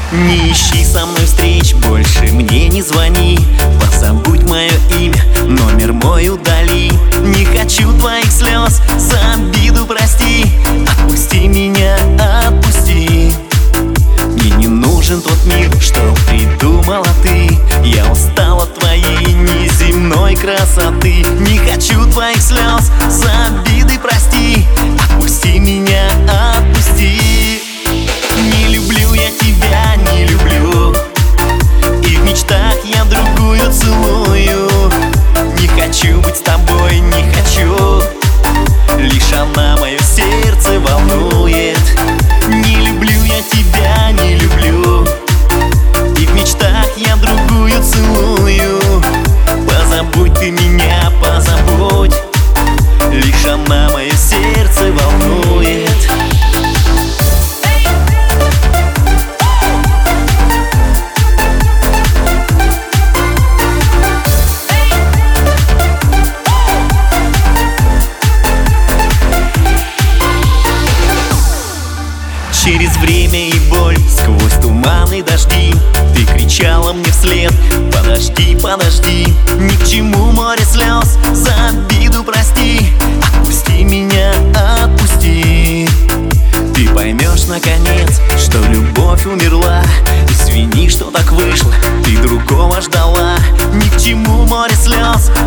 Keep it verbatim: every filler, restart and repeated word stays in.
Не ищи со мной встреч, больше мне не звони. Позабудь мое имя, номер мой удали. Не хочу твоих слез, за обиду прости. Отпусти меня, отпусти. Мне не нужен тот мир, что придумала ты. Я устал от твоей неземной красоты. Не хочу твоих слез, за обиды прости. Отпусти меня, отпусти. Не люблю я тебя, не люблю. И в мечтах я другую целую. Не хочу быть с тобой, не хочу. Лишь она мое сердце волнует. Не люблю я тебя, не люблю. И в мечтах я другую целую. Позабудь ты меня, позабудь. Лишь она мое сердце волнует. Через время и боль, сквозь туман и дожди, ты кричала мне вслед: подожди, подожди. Ни к чему море слез, за обиду прости. Отпусти меня, отпусти. Ты поймешь наконец, что любовь умерла. Извини, что так вышло, ты другого ждала. Ни к чему море слез,